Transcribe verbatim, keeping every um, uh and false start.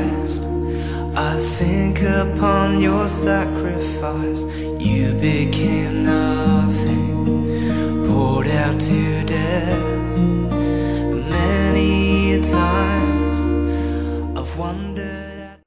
Christ. I think upon your sacrifice. You became nothing.